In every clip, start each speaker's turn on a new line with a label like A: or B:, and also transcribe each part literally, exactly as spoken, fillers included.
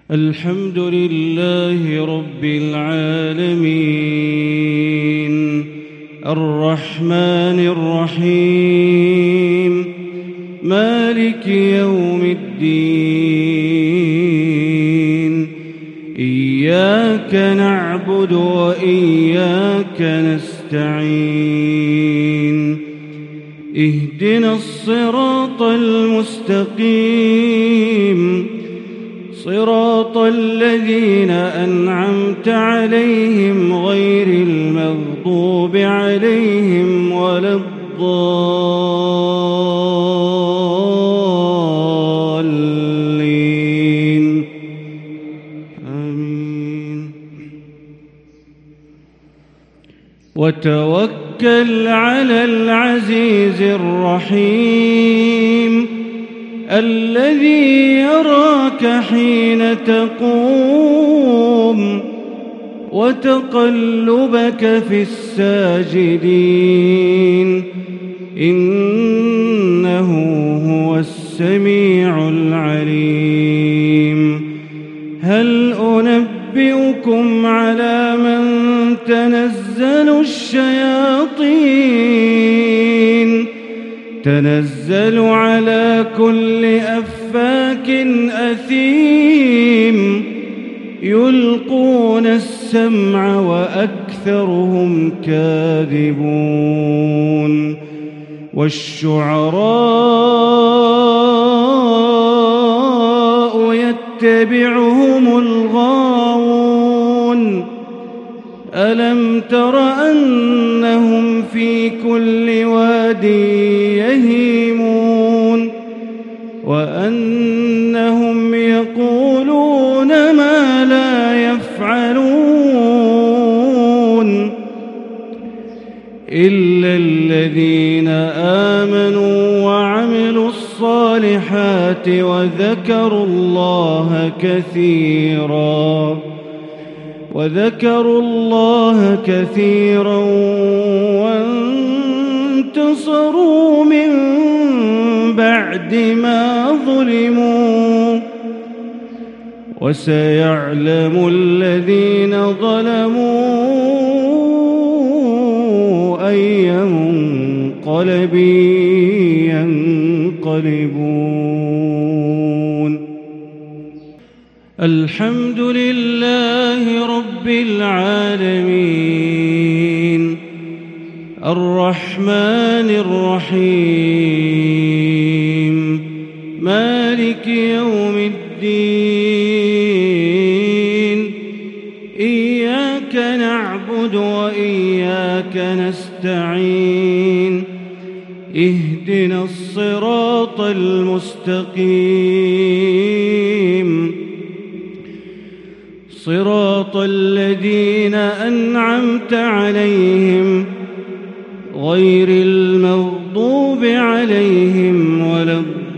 A: الحمد لله رب العالمين الرحمن الرحيم مالك يوم الدين إياك نعبد وإياك نستعين اهدنا الصراط المستقيم صراط الذين أنعمت عليهم غير المغضوب عليهم ولا الضالين آمين. وتوكل على العزيز الرحيم الذي يراك حين تقوم وتقلبك في الساجدين إنه هو السميع العليم. هل أنبئكم على من تنزل الشياطين تنزل على كل أفاك أثيم يلقون السمع وأكثرهم كاذبون. والشعراء يتبعهم الغاوون ألم تر أنهم في كل واد يهيمون وأنهم يقولون ما لا يفعلون إلا الذين آمنوا وعملوا الصالحات وذكروا الله كثيرا وذكروا الله كثيرا وانتصروا من بعد ما ظلموا وسيعلم الذين ظلموا أي منقلب ينقلبون. الحمد لله رب العالمين الرحمن الرحيم مالك يوم الدين إياك نعبد وإياك نستعين اهدنا الصراط المستقيم صراط الذين أنعمت عليهم غير المغضوب عليهم ولا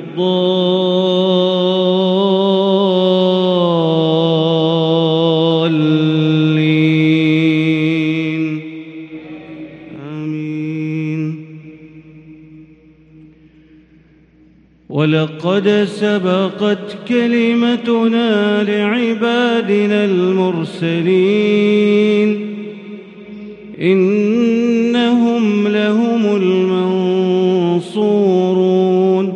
A: الضالين آمين. ولقد سبقت كلمتنا لعبادنا المرسلين إنهم لهم المنصورون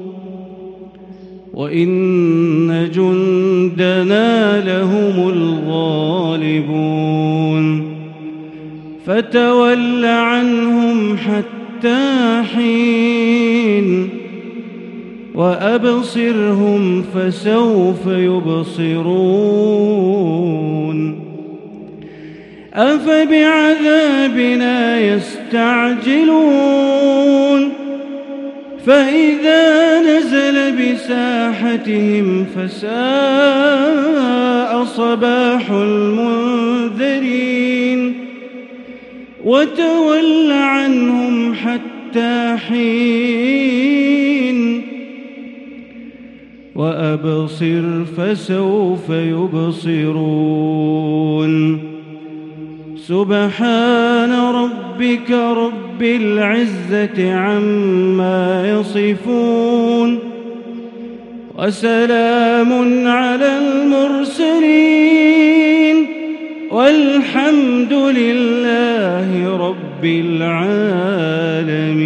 A: وإن جندنا لهم الغالبون. فتول عنهم حتى حين وأبصرهم فسوف يبصرون. أفبعذابنا يستعجلون فإذا نزل بساحتهم فساء صباح المنذرين. وتول عنهم حتى حين وأبصر فسوف يبصرون. سبحان ربك رب العزة عما يصفون وسلام على المرسلين والحمد لله رب العالمين.